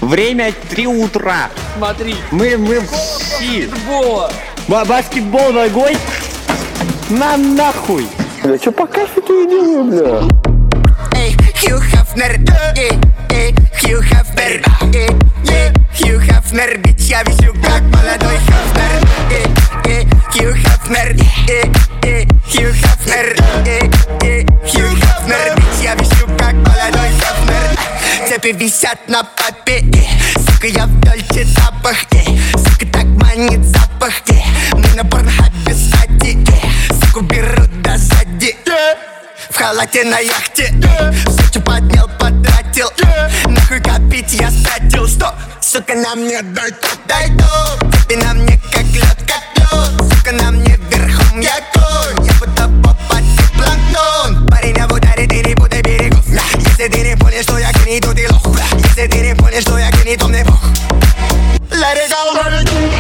Время 3 утра. Смотри. Мы в щи. Баскетбол. Баскетбол ногой? На нахуй. Бля, чё по кафеду идем, бля? Эй, Хью Хафнер, Хью Хафнер, Хью Хафнер, бич, я вижу, как молодой Хафнер. Хью Хафнер, Хью Хафнер, Хью Хафнер, бич, я вижу, как молодой Хафнер. Цепи висят на попе, сука, я в дольче запах, сука, так манит запах, мы на порнхабе сзади, суку берут до сзади. В халате на яхте, все, что поднял, потратил. Нахуй копить я стратил. Что, сука, на мне дай то. Цепи на мне как лед. Сука, на мне верхом я конь. Я будто попасть в планктон. Парень, я в ударе, ты не путай берегов. Если ты не понял, что я гений, то ты лох. Если ты не понял, что я гений, то мне бог. Let it go, let it go.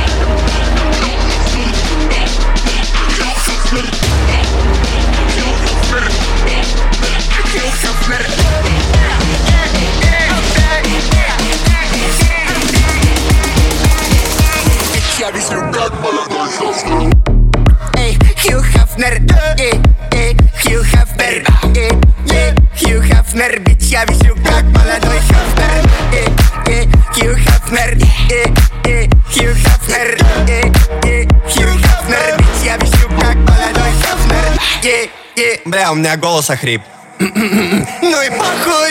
Эй, Хью Хафнер, Хью Хафнер, Хью Хафнер, бич, я вижу, как молодой Хафнер. Хью Хафнер, Хью Хафнер, Хью Хафнер, бич, я вижу, как молодой Хафнер. Бля, у меня голос охрип. Ну и похуй.